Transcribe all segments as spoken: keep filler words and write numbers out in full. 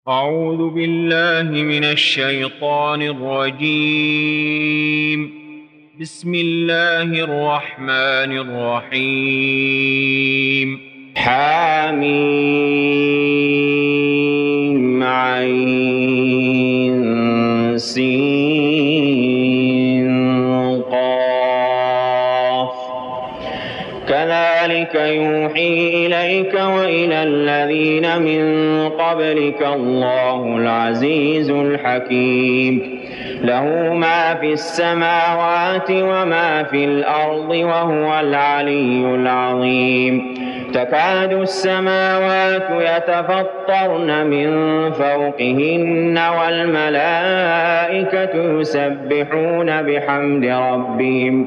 أعوذ بالله من الشيطان الرجيم. بسم الله الرحمن الرحيم. حميم عين سين قاف كذلك يوحي إليك وإلى الذين من قبلك الله العزيز الحكيم له ما في السماوات وما في الأرض وهو العلي العظيم تكاد السماوات يتفطرن من فوقهن والملائكة يسبحون بحمد ربهم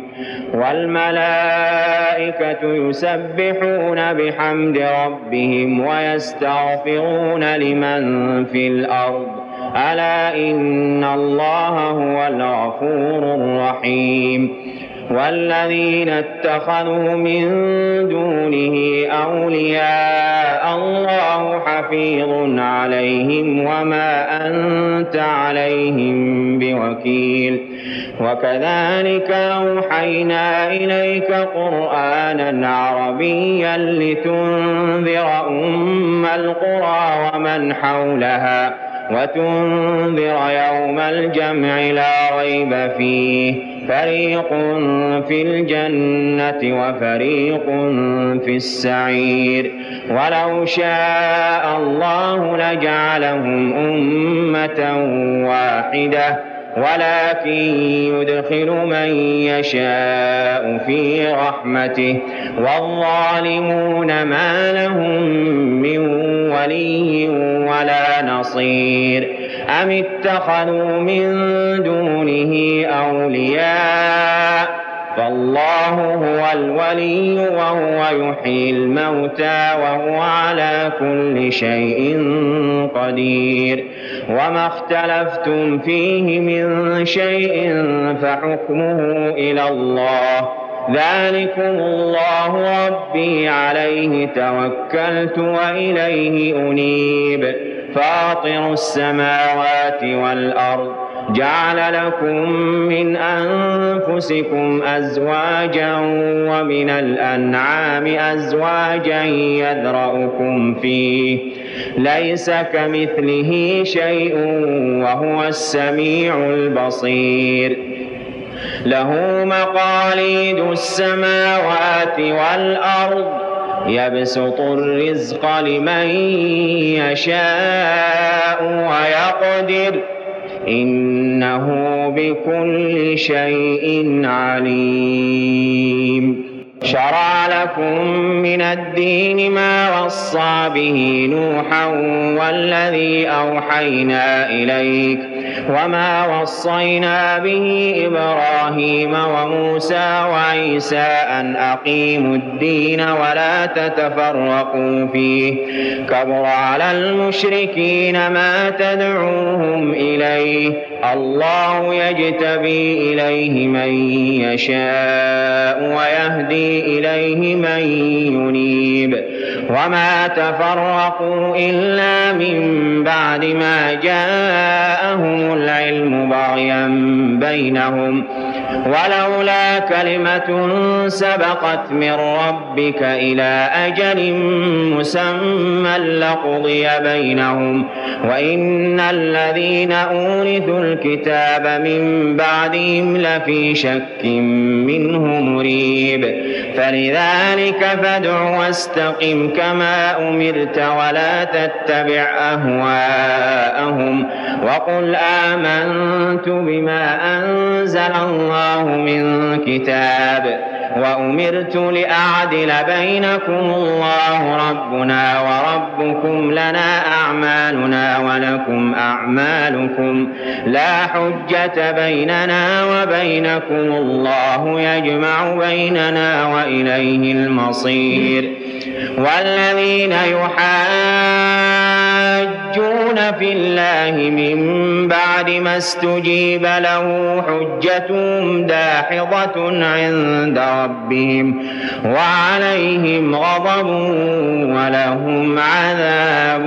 والملائكة يسبحون بحمد ربهم ويستغفرون لمن في الأرض ألا إن الله هو الغفور الرحيم والذين اتخذوا من دونه أولياء الله حفيظ عليهم وما أنت عليهم بوكيل وكذلك أوحينا إليك قرآنا عربيا لتنذر أم القرى ومن حولها وتنذر يوم الجمع لا ريب فيه فريق في الجنة وفريق في السعير ولو شاء الله لجعلهم أمة واحدة ولكن يدخل من يشاء في رحمته والظالمون ما لهم من ولي ولا نصير أم اتخذوا من دونه أولياء فالله هو الولي وهو يحيي الموتى وهو على كل شيء قدير وما اختلفتم فيه من شيء فحكمه إلى الله ذلكم الله ربي عليه توكلت وإليه أنيب فاطر السماوات والأرض جعل لكم من أنفسكم أزواجا ومن الأنعام أزواجا يذرأكم فيه ليس كمثله شيء وهو السميع البصير له مقاليد السماوات والأرض يبسط الرزق لمن يشاء ويقدر إنه بكل شيء عليم شرع لكم من الدين ما وصى به نوحا والذي أوحينا إليك وما وصينا به إبراهيم وموسى وعيسى أن أقيموا الدين ولا تتفرقوا فيه كبر على المشركين ما تدعوهم إليه الله يجتبي إليه من يشاء ويهدي إليه من ينيب وما تفرقوا إلا من بعد ما جاءهم العلم بغيا بينهم ولولا كلمة سبقت من ربك إلى أجل مسمى لقضي بينهم وإن الذين أورثوا الكتاب من بعدهم لفي شك منه مريب فلذلك فادع واستقم كما أمرت ولا تتبع أهواءهم وقل آمنت بما أنزل الله من كتاب وأمرت لأعدل بينكم الله ربنا وربكم لنا أعمالنا ولكم أعمالكم لا حجة بيننا وبينكم الله يجمع بيننا وإليه المصير والذين يحاجون يحاجون في الله من بعد ما استجيب له حجتهم داحضة عند ربهم وعليهم غضب ولهم عذاب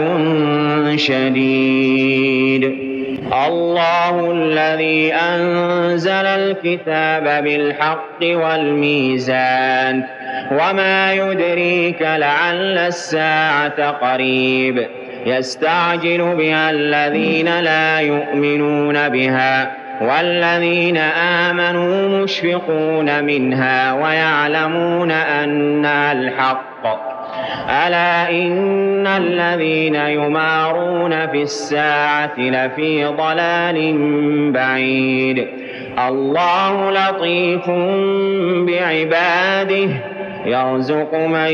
شديد. الله الذي أنزل الكتاب بالحق والميزان وما يدريك لعل الساعة قريب يستعجل بها الذين لا يؤمنون بها والذين آمنوا مشفقون منها ويعلمون أنها الحق. ألا إن الذين يمارون في الساعة لفي ضلال بعيد. الله لطيف بعباده يرزق من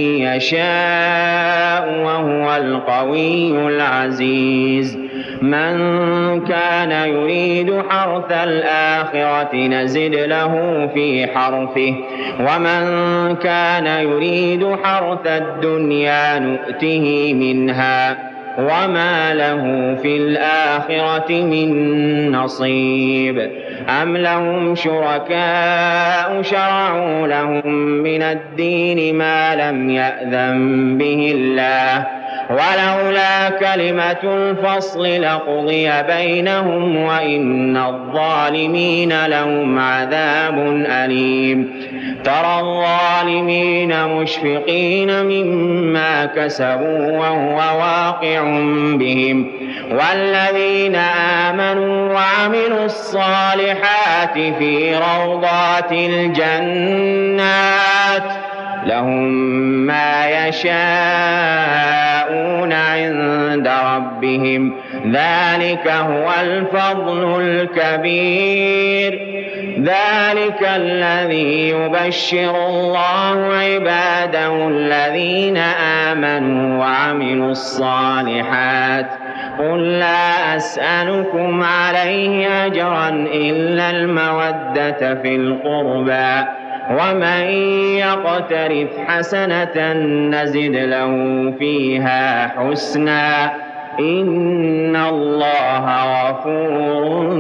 يشاء وهو القوي العزيز. من كان يريد حرث الآخرة نزد له في حرثه ومن كان يريد حرث الدنيا نؤته منها وما له في الآخرة من نصيب. أم لهم شركاء شرعوا لهم من الدين ما لم يأذن به الله ولولا كلمة الفصل لقضي بينهم وإن الظالمين لهم عذاب أليم. ترى الظالمين مشفقين مما كسبوا وهو واقع بهم والذين آمنوا وعملوا الصالحات في روضات الجنات لهم ما يشاءون عند ربهم ذلك هو الفضل الكبير. ذلك الذي يبشر الله عباده الذين آمنوا وعملوا الصالحات. قل لا أسألكم عليه أجرا إلا المودة في القربى ومن يقترف حسنة نزد له فيها حسنا إن الله غفور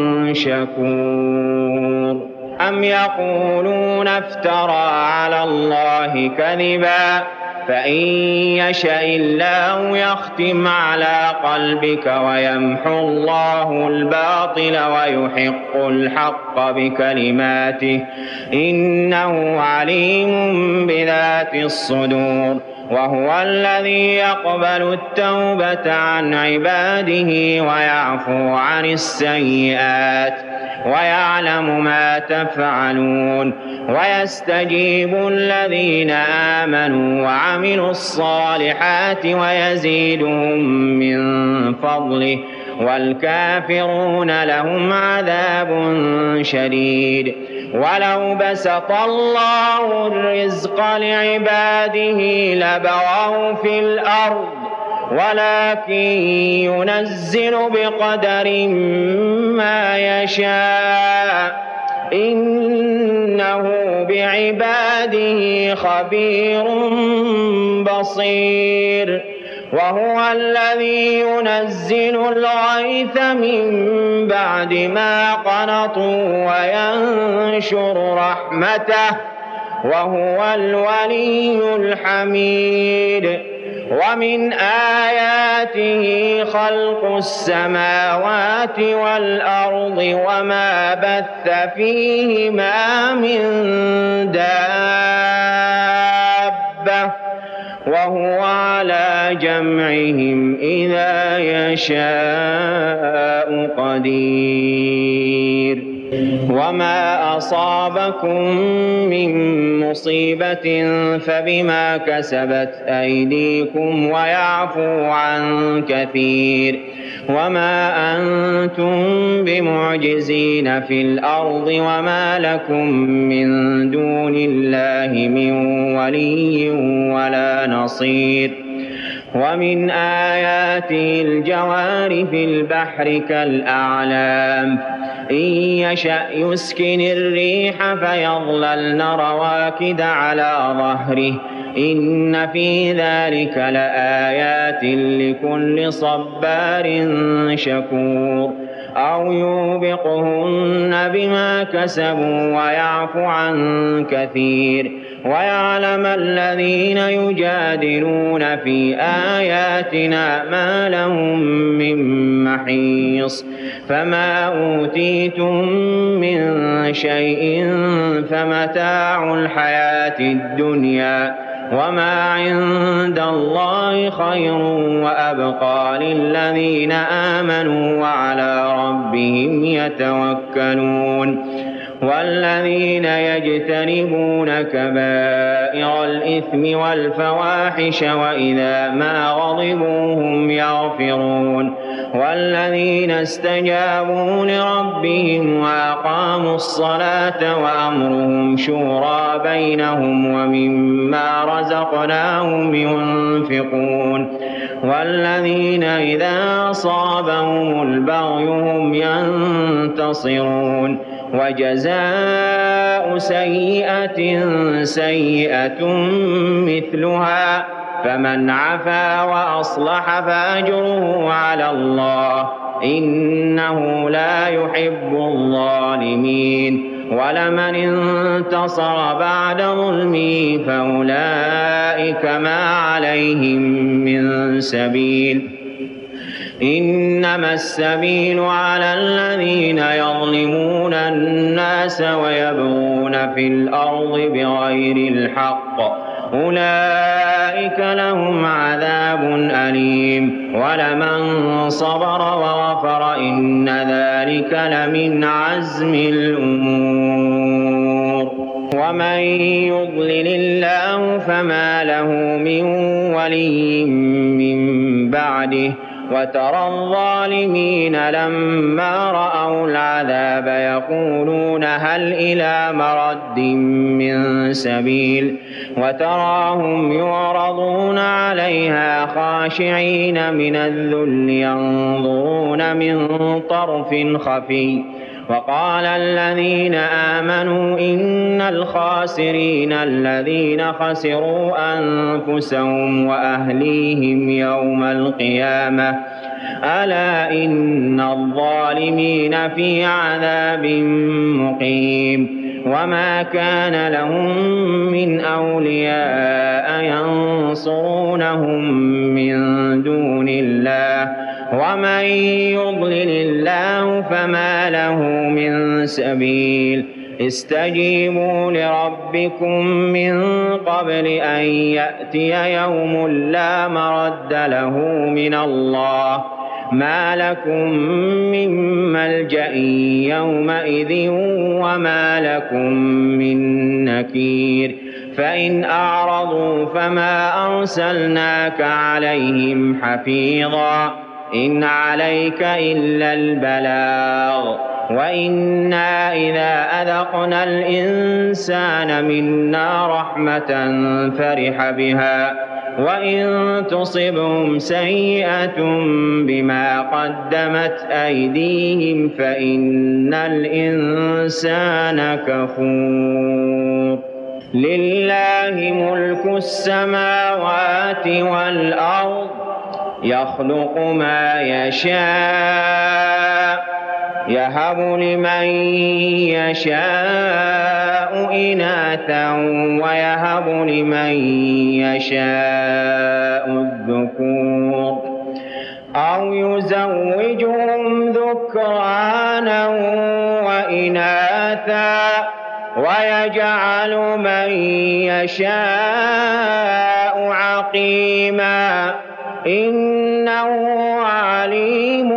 شكور. أم يقولون افترى على الله كذبا فإن يشأ الله يختم على قلبك ويمحو الله الباطل ويحق الحق بكلماته إنه عليم بذات الصدور. وهو الذي يقبل التوبة عن عباده ويعفو عن السيئات ويعلم ما تفعلون ويستجيب الذين آمنوا وعملوا الصالحات ويزيدهم من فضله والكافرون لهم عذاب شديد. ولو بسط الله الرزق لعباده لبغوا في الأرض ولكن ينزل بقدر ما يشاء إنه بعباده خبير بصير. وهو الذي ينزل الغيث من بعد ما قنطوا وينشر رحمته وهو الولي الحميد. ومن آياته خلق السماوات والأرض وما بث فيهما من دابة وهو على جمعهم إذا يشاء قدير. وما أصابكم من مصيبة فبما كسبت أيديكم ويعفو عن كثير. وما أنتم بمعجزين في الأرض وما لكم من دون الله من ولي ولا نصير. ومن آياته الجوار في البحر كالأعلام إن يشأ يسكن الريح فيظللن رواكد على ظهره إن في ذلك لآيات لكل صبار شكور أو يوبقهن بما كسبوا ويعفو عن كثير ويعلم الذين يجادلون في آياتنا ما لهم من محيص فما أوتيتم من شيء فمتاع الحياة الدنيا وما عند الله خير وأبقى للذين آمنوا وعلى ربهم يتوكلون والذين يجتنبون كبائر الإثم والفواحش وإذا ما غضبوا هم يغفرون والذين استجابوا لربهم وأقاموا الصلاة وأمرهم شورى بينهم ومما رزقناهم ينفقون والذين إذا أصابهم البغي هم ينتصرون وجزاء سيئة سيئة مثلها فمن عفا وأصلح فأجره على الله إنه لا يحب الظالمين ولمن انتصر بعد ظلمه فأولئك ما عليهم من سبيل إنما السبيل على الذين يظلمون الناس ويبغون في الأرض بغير الحق أولئك لهم عذاب أليم ولمن صبر وغفر إن ذلك لمن عزم الأمور ومن يضلل الله فما له من ولي من بعده وترى الظالمين لما رأوا العذاب يقولون هل إلى مرد من سبيل وتراهم يعرضون عليها خاشعين من الذل ينظرون من طرف خفي وقال الذين آمنوا إن الخاسرين الذين خسروا أنفسهم وأهليهم يوم القيامة ألا إن الظالمين في عذاب مقيم وما كان لهم من أولياء ينصرونهم من دون الله ومن يضلل الله فما له من سبيل استجيبوا لربكم من قبل أن يأتي يوم لا مرد له من الله ما لكم من ملجأ يومئذ وما لكم من نكير فإن أعرضوا فما أرسلناك عليهم حفيظا إن عليك إلا البلاغ وإنا إذا أذقنا الإنسان منا رحمة فرح بها وإن تصبهم سيئة بما قدمت أيديهم فإن الإنسان كفور لله ملك السماوات والأرض يخلق ما يشاء يهب لمن يشاء إناثا ويهب لمن يشاء الذكور أو يزوجهم ذكرانا وإناثا ويجعل من يشاء عقيما إنه عليم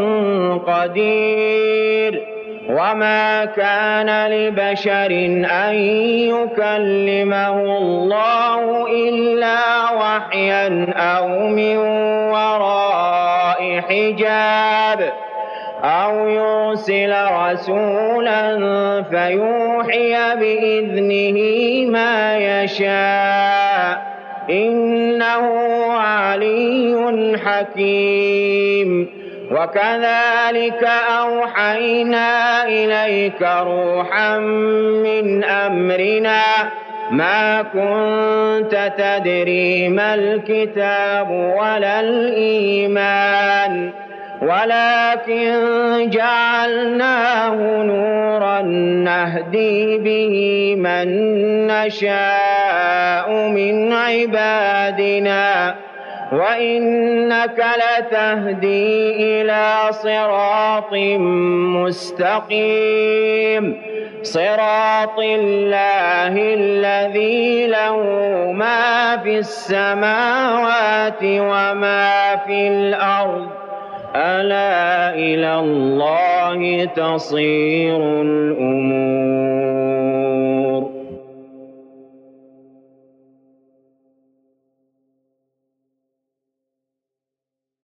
قدير وما كان لبشر أن يكلمه الله إلا وحيا أو من وراء حجاب أو يرسل رسولا فيوحي بإذنه ما يشاء إنه علي حكيم وكذلك أوحينا إليك روحا من أمرنا ما كنت تدري ما الكتاب ولا الإيمان ولكن جعلناه نورا نهدي به من نشاء من عبادنا وإنك لتهدي إلى صراط مستقيم صراط الله الذي له ما في السماوات وما في الأرض ألا إلى الله تصير الأمور.